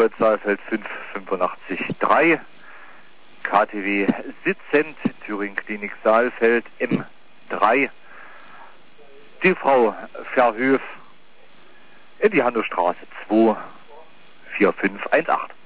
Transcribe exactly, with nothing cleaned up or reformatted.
Kreuzsaalfeld fünf fünfundachtzig drei, K T W sitzend, Thüringen Klinik Saalfeld M drei, die Frau Verhöf in die Hannostraße zwei vier fünf eins acht.